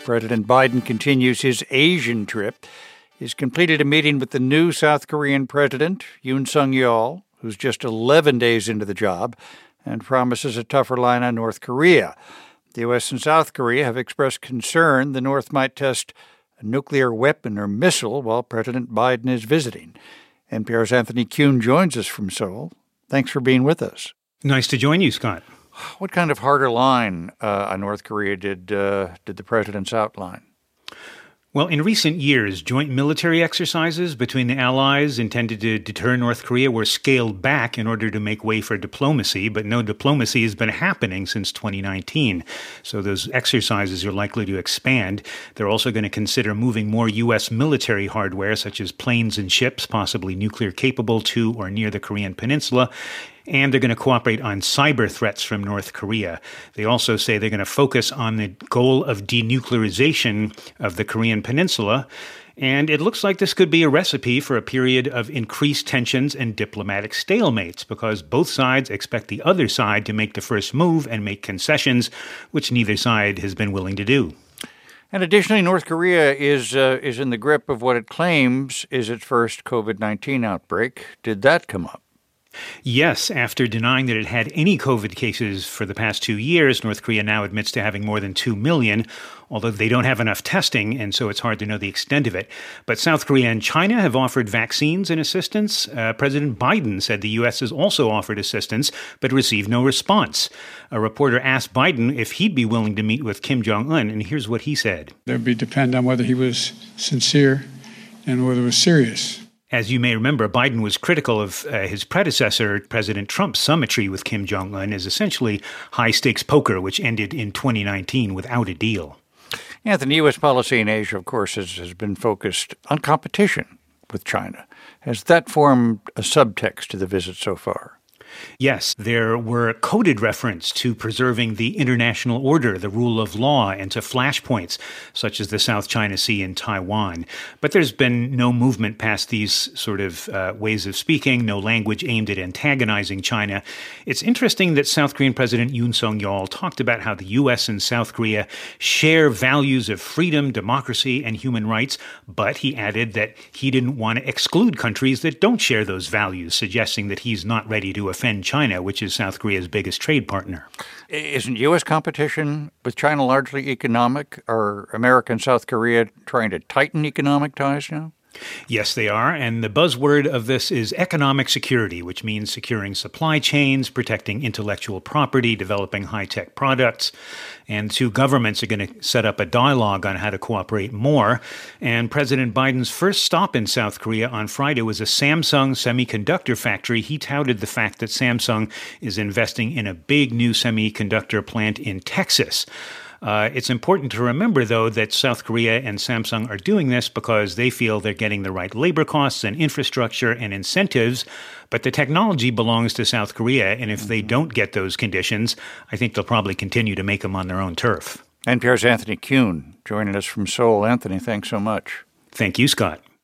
President Biden continues his Asian trip. He's completed a meeting with the new South Korean president, Yoon Suk-yeol, who's just 11 days into the job, and promises a tougher line on North Korea. The U.S. and South Korea have expressed concern the North might test a nuclear weapon or missile while President Biden is visiting. NPR's Anthony Kuhn joins us from Seoul. Thanks for being with us. Nice to join you, Scott. What kind of harder line on North Korea did the presidents outline? Well, in recent years, joint military exercises between the allies intended to deter North Korea were scaled back in order to make way for diplomacy, but no diplomacy has been happening since 2019. So those exercises are likely to expand. They're also going to consider moving more U.S. military hardware, such as planes and ships, possibly nuclear capable to or near the Korean peninsula. And they're going to cooperate on cyber threats from North Korea. They also say they're going to focus on the goal of denuclearization of the Korean peninsula. And it looks like this could be a recipe for a period of increased tensions and diplomatic stalemates, because both sides expect the other side to make the first move and make concessions, which neither side has been willing to do. And additionally, North Korea is in the grip of what it claims is its first COVID-19 outbreak. Did that come up? Yes, after denying that it had any COVID cases for the past 2 years, North Korea now admits to having more than 2 million, although they don't have enough testing, and so it's hard to know the extent of it. But South Korea and China have offered vaccines and assistance. President Biden said the U.S. has also offered assistance, but received no response. A reporter asked Biden if he'd be willing to meet with Kim Jong-un, and here's what he said. It would depend on whether he was sincere and whether it was serious. As you may remember, Biden was critical of his predecessor, President Trump's summitry with Kim Jong-un as essentially high-stakes poker, which ended in 2019 without a deal. Anthony, U.S. policy in Asia, of course, has been focused on competition with China. Has that formed a subtext to the visit so far? Yes, there were coded reference to preserving the international order, the rule of law, and to flashpoints, such as the South China Sea and Taiwan. But there's been no movement past these sort of ways of speaking, no language aimed at antagonizing China. It's interesting that South Korean President Yoon Suk-yeol talked about how the U.S. and South Korea share values of freedom, democracy, and human rights, but he added that he didn't want to exclude countries that don't share those values, suggesting that he's not ready to offend China, which is South Korea's biggest trade partner. Isn't U.S. competition with China largely economic? Are America and South Korea trying to tighten economic ties now? Yes, they are. And the buzzword of this is economic security, which means securing supply chains, protecting intellectual property, developing high-tech products. And two governments are going to set up a dialogue on how to cooperate more. And President Biden's first stop in South Korea on Friday was a Samsung semiconductor factory. He touted the fact that Samsung is investing in a big new semiconductor plant in Texas. It's important to remember, though, that South Korea and Samsung are doing this because they feel they're getting the right labor costs and infrastructure and incentives, but the technology belongs to South Korea, and if they don't get those conditions, I think they'll probably continue to make them on their own turf. NPR's Anthony Kuhn joining us from Seoul. Anthony, thanks so much. Thank you, Scott.